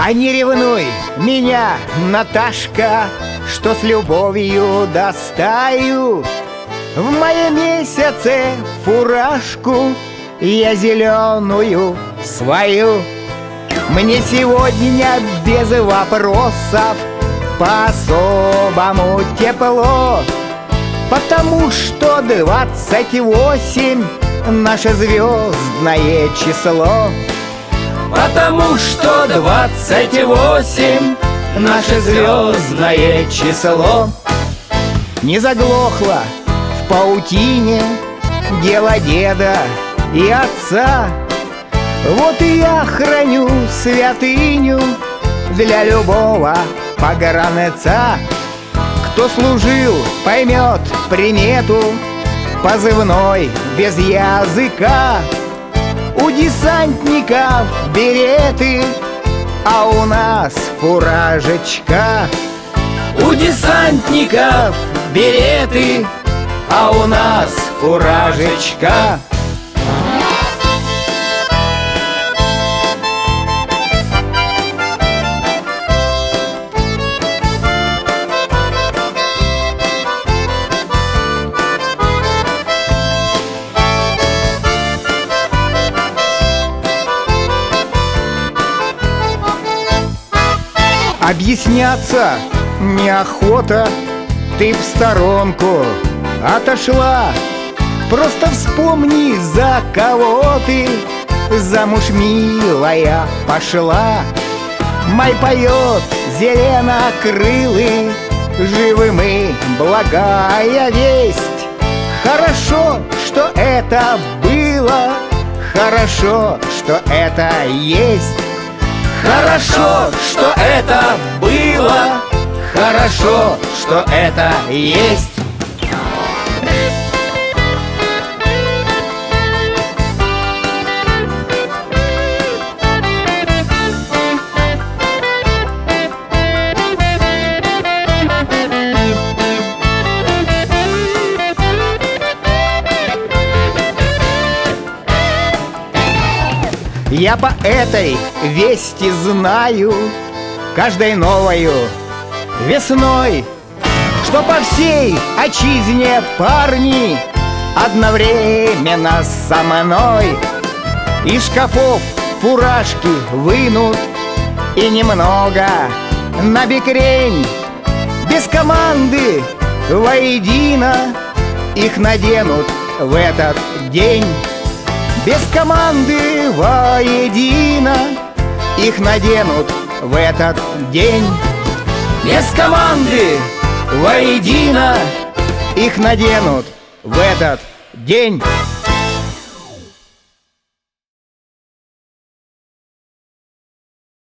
А не ревнуй меня, Наташка, что с любовью достаю. В мае месяце фуражку я зеленую свою. Мне сегодня без вопросов по-особому тепло, потому что 28 наше звездное число. Потому что 28 наше звездное число. Не заглохло в паутине дело деда и отца. Вот и я храню святыню для любого погранца. Кто служил, поймет примету, позывной без языка. У десантников береты, а у нас фуражечка. У десантников береты, а у нас фуражечка. Объясняться неохота, ты в сторонку отошла. Просто вспомни, за кого ты замуж, милая, пошла. Май поет зеленокрылый, живы мы, благая весть. Хорошо, что это было, хорошо, что это есть. Хорошо, что это было, хорошо, что это есть. Я по этой вести знаю каждой новою весной, что по всей отчизне парни одновременно со мной из шкафов фуражки вынут и немного набекрень. Без команды воедино их наденут в этот день. Без команды воедино их наденут в этот день. Без команды воедино их наденут в этот день.